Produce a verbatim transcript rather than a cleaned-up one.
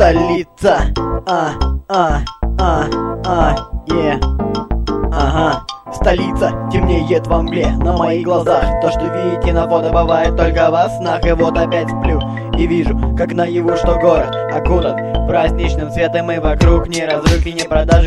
столица. А, а, а, а, е. Ага, столица темнеет во мгле на моих глазах. То, что видите на фото, бывает только во снах. И вот опять сплю и вижу, как наяву, что город окутан праздничным светом. И вокруг ни разрухи, ни продажи,